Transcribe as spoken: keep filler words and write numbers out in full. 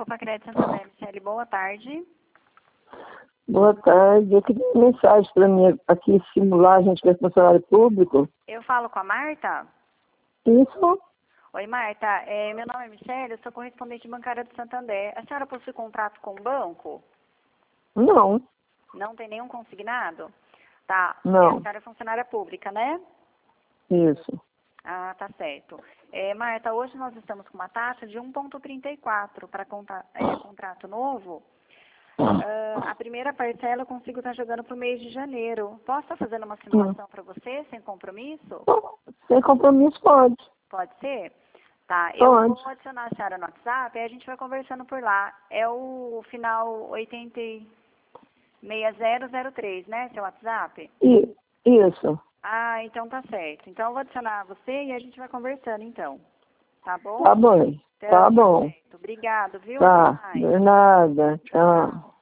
Copa Crédito Santander, Michele, boa tarde. Boa tarde. Eu queria uma mensagem para mim aqui simular a gente que é funcionário público. Eu falo com a Marta? Isso? Oi, Marta. É, meu nome é Michele, eu sou correspondente bancária do Santander. A senhora possui contrato com o banco? Não. Não tem nenhum consignado? Tá. Não. A senhora é funcionária pública, né? Isso. Ah, tá certo. É, Marta, hoje nós estamos com uma taxa de um vírgula trinta e quatro para é, contrato novo. Uh, a primeira parcela eu consigo estar jogando para o mês de janeiro. Posso estar fazendo uma simulação para você, sem compromisso? Sem compromisso, pode. Pode ser? Tá, eu Pode. vou adicionar a senhora no WhatsApp e a gente vai conversando por lá. É o final oitenta seis zero zero três, né, seu WhatsApp? I, isso. Ah, então tá certo. Então eu vou adicionar você e a gente vai conversando, então. Tá bom? Tá bom. Então, Tá bom. Certo. Obrigado, viu? Tá. Até mais. De nada. Tchau.